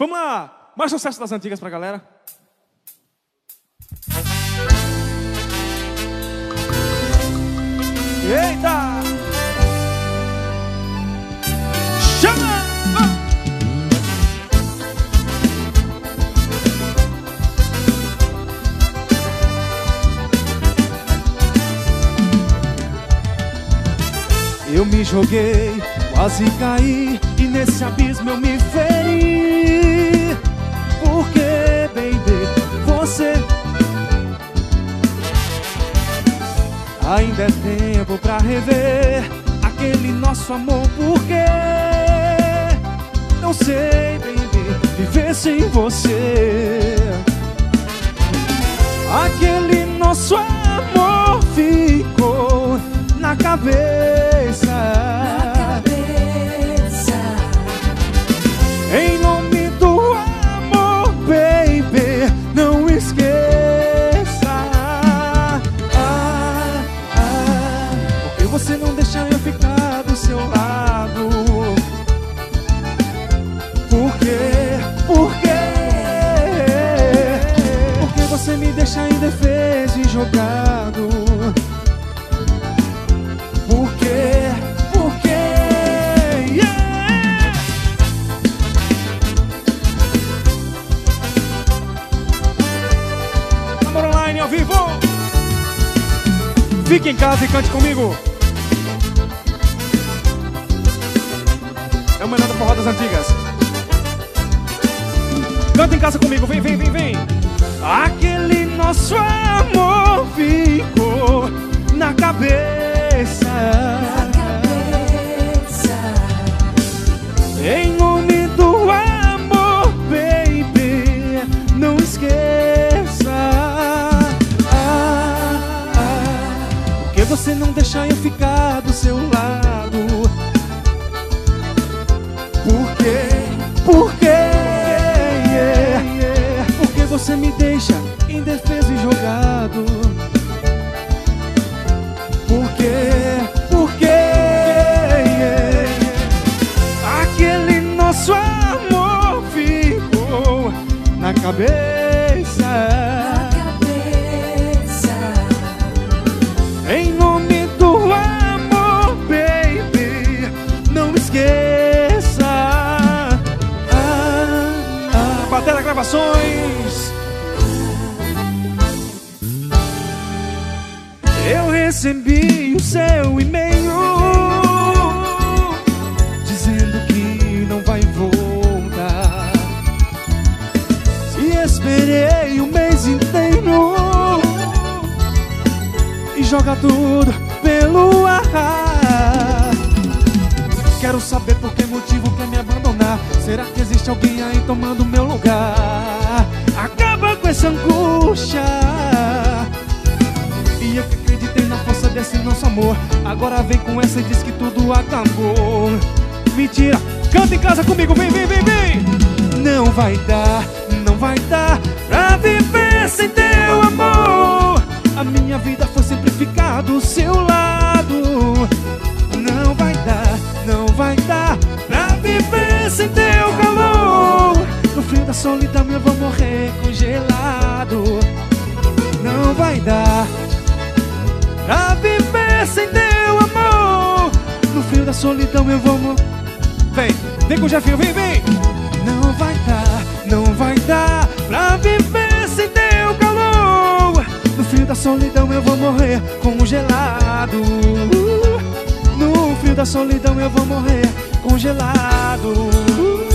Vamos lá, mais sucesso das antigas pra galera. Eita! Chama! Eu me joguei, quase caí, e nesse abismo eu me feri. Porque, baby, você ainda é tempo pra rever aquele nosso amor. Porque não sei, baby, viver sem você. Aquele nosso amor ficou na cabeça. Em nome do amor, baby, não esqueça. Porque você não deixa eu ficar do seu lado? Por quê? Por quê? Porque você me deixa indefeso e jogado? Por quê? Por quê? Yeah! Amor Online ao vivo. Fique em casa e cante comigo. É o melhor da forró das antigas. Canta em casa comigo, vem, vem, vem, vem. Aquele nosso amor ficou na cabeça. Em nome do amor, baby, não esqueça. Porque você não deixa eu ficar do seu lado? Por quê? Por quê? Porque você me deixa indefeso e jogado? Por quê? Por quê? Aquele nosso amor ficou na cabeça. Em nome do amor, baby, não esqueça. Batera Gravações. Eu recebi o seu e-mail dizendo que não vai voltar. Se esperei um mês inteiro e joga tudo pelo ar. Quero saber por que motivo quer me abandonar. Será que existe alguém aí tomando meu lugar? Acaba com essa angústia. E eu que acreditei na força desse nosso amor, agora vem com essa e diz que tudo acabou. Mentira, canta em casa comigo, vem, vem, vem, vem. Não vai dar pra viver sem teu amor. A minha vida foi sempre ficar do seu lado. Não vai dar pra viver sem teu calor. No frio da solidão eu vou morrer congelado. Não vai dar pra viver sem teu amor. No frio da solidão eu vou morrer. Vem, vem com o Jefinho, vem, vem. Não vai dar pra viver sem teu calor. No frio da solidão eu vou morrer congelado. No frio da solidão eu vou morrer congelado.